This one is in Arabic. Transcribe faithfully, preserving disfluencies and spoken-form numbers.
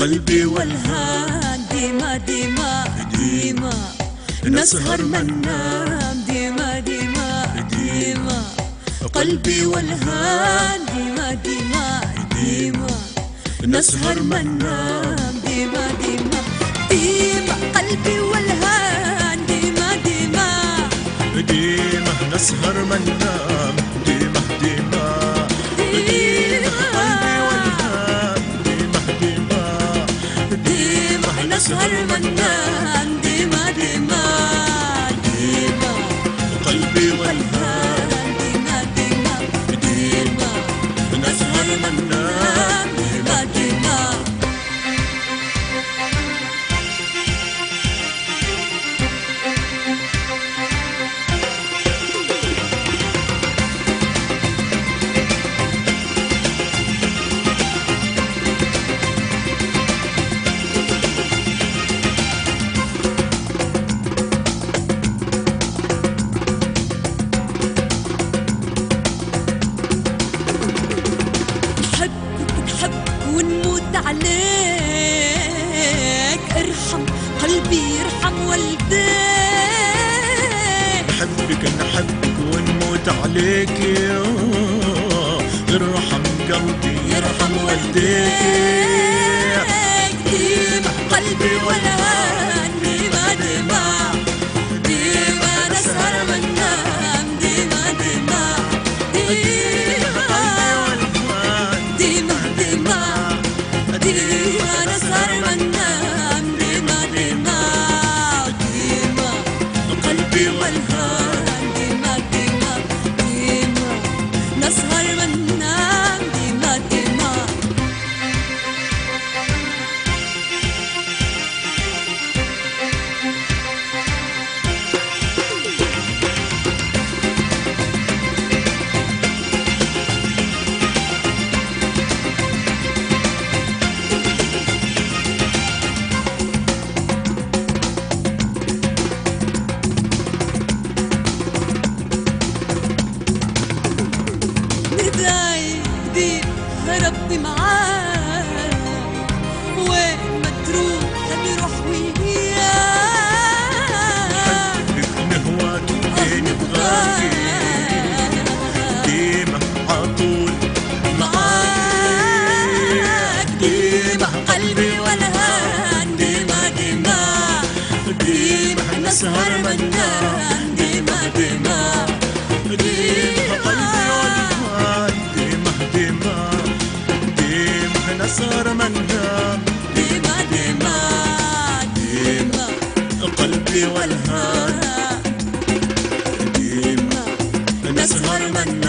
قلبي والهان ديما ديما ديما نسهر ما ننام ديما ديما ديما قلبي والهان ديما ديما ديما نسهر ما ننام ديما ديما ديما قلبي والهان ديما ديما ديما نسهر ما ننام ديما ديما ديما قلبي والهان ديما ديما ديما نسهر ما ننام ديما ديما ديما قلبي والهان ديما ديما ديما نسهر ما ننام ديما ديما ونموت عليك ارحم قلبي يرحم والديك نحبك نحبك ونموت عليك ارحم قلبي يرحم والديك ديما قلبي والهان ديما ديما ديما نسهر ما ننام ديما ديما ديما ديما ديما ديما نسهر ما ننام ديما ديما ديما قلبي والهان ديما ديما ديما نسهر ما ننام ديما ديما ندايدي هربت معاك وين ما تروح هنروح وياك بك نهواك وين بغاكي ديما عطول معاك ديما قلبي والهان ديما ديما ديما نسهر ما ننام ديما ديما ديما قلبي والهان ديما ديما ديما نسهر ما ننام ديما ديما ديما قلبي والهان ديما نسهر ما ننام